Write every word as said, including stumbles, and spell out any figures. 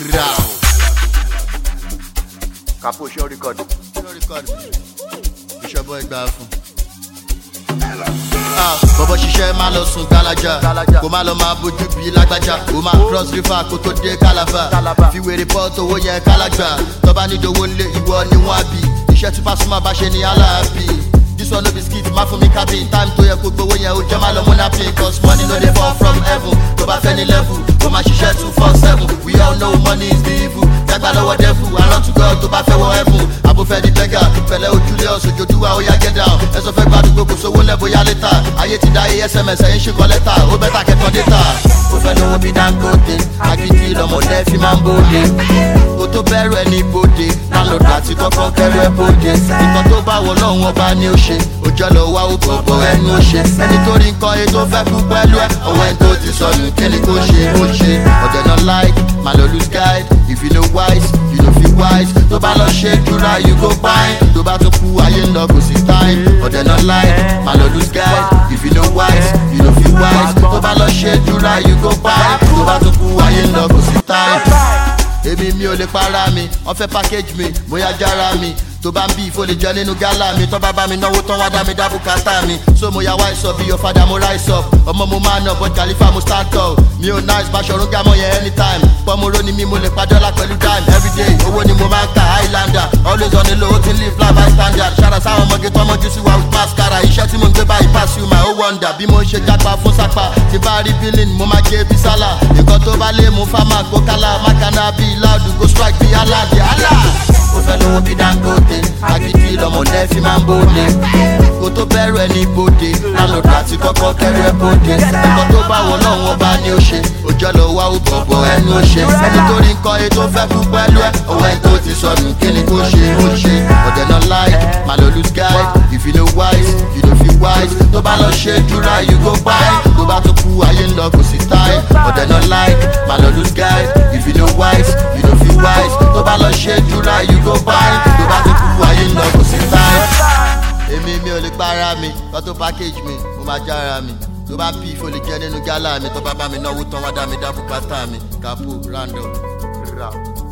Capo, show record. Show record. Bishop boy gbà fún. Ah, bọ̀bọ̀ ṣiṣẹ́ máa lọ sùn gálájà. Kò má lọ máa bójú bí lágbájá. Kò máa cross river kó tó dé Calabar. Fi wèrè pọ́ọ̀tù owó yẹn kálágbà. Tọ́ba nídòwó lé ìwọ ni wọ́n á bì. Iṣẹ́ tí Pasuma bá ṣe ni aláàbì. This one no be skit, má fún mi cabin. Time tó yẹ kó gbowó yẹn ó jẹ́ má lọ múná pin. Cause money no dey fall from heaven. Tó bá fẹ́ ní level, kó máa ṣiṣẹ́ two four seven. We all know money is the evil. Jágbá lọ́wọ́ devil, I run to God tó bá fẹ́ wọ heaven. Abófẹ́ di beggar, pẹ̀lẹ́ ojúlé ọ̀sọ̀jọ́dúwà ó yá get down. Ẹ̀sọ́ fẹ́ gbàdúgbò kò sówó lẹ́ bóyá létà. Ayé ti dá S M S ẹ̀yìn ṣe kọ́ lẹ́tà. Ó bẹ́tà kẹ́tọ́ dẹ́tà. Ó fẹ́ lówó bí Dangote. Agídí lọ́mọdé fi máa ń bóde. Kó tó bẹ̀rù ẹni bóde. Landlord àti kọ́kọ́ kẹ́rù ẹ̀ bóde. Nǹkan tó bá wọ lọ́hùn ọba ni ó ṣe. Òjò lọ wá ó gbogbo ẹnu ó ṣe. Ẹni tó rí nǹkan ètò fẹ́ kú pẹ̀lú ẹ̀. Ọwọ́ ẹni tó ti sọnù kíni kó ṣe ó ṣe. Ọ̀dẹ̀ náà like, má lọ lose guide. If you know wise, you know feel wise. Tó bá lọ ṣe jura you go find. Tó bá tó kú ayé ń lọ kò sí time. Ọ̀dẹ̀ náà like, má lọ lose guide. If you know wise, you know feel wise. Tó bá lọ ṣe jura you go find. Tó bá tó kú ayé ń lọ kò sí time. Èmi mi ò lè para mi, wọ́n fẹ́ package mi, mo yá jára mi. Tó bá ń bí ìfò lè jẹ nínú gálà mi. Tọ́ bá bá mi náwó tán wá dá mi dá bùkátà mi. So mo ya wise up bí your father mo rise up. Ọmọ mo máa nà but Khalifa mo stand tall. Mi ò nice bá ṣọ̀run gámọ̀ yẹn anytime. Pọ́nmọ́rọ́ ni mi mo lè pa dọ́là pẹ̀lú dime. Everyday owó ni mo máa ń ta Highlander. Always on the low ó ti live life high standard. Ṣára sáwọn ọmọge tọ́mọjú sí wa with mascara. Iṣẹ́ tí mo ń gbé báyìí pass you my own wonder. Bí mo ṣe jápa fún sápá. Tí bá rí billing mo máa gé bí sálà. Nǹkan tó bá lé mu fáma kó kálá. Mákànnà bíi láàdù go strike bí Allah di Allah. Ó fẹ́ lówó bí Dangote. Agídí lọ́mọdé fi máa ń bóde. Kó tó bẹ̀rù ẹni bóde. Landlord àti kọ́kọ́ kẹ́rù ẹ̀ bóde. Nǹkan tó bá wọ lọ́hùn ọba ni ó ṣe. Òjò lọ wá ó gbogbo ẹnu ó ṣe. Ẹni tó rí nǹkan ètò fẹ́ kú pẹ̀lú ẹ̀. Ọwọ́ ẹni tó ti sọnù kíni kó ṣe ó ṣe. Ọ̀dẹ̀ náà like, má lọ lose guide. If you know wise, you know feel wise. Tó bá lọ ṣe jura you go find. Tó bá tó kú ayé ń lọ kò sí time. Ọ̀dẹ̀ náà like, má lọ lose guide. If you know wise, you know feel wise. Tó bá lọ ṣe jura you go find. Tó bá tó kú ayé ń lọ kò sí time. Èmi mi ò lè para mi, kọ́ tó package mi, mo máa jára mi. Tó bá bí ìfò lè jẹ nínú gálà mi. Tó bá bá mi náwó tán wá dá mi dá bùkátà mi. Capo, random, rap.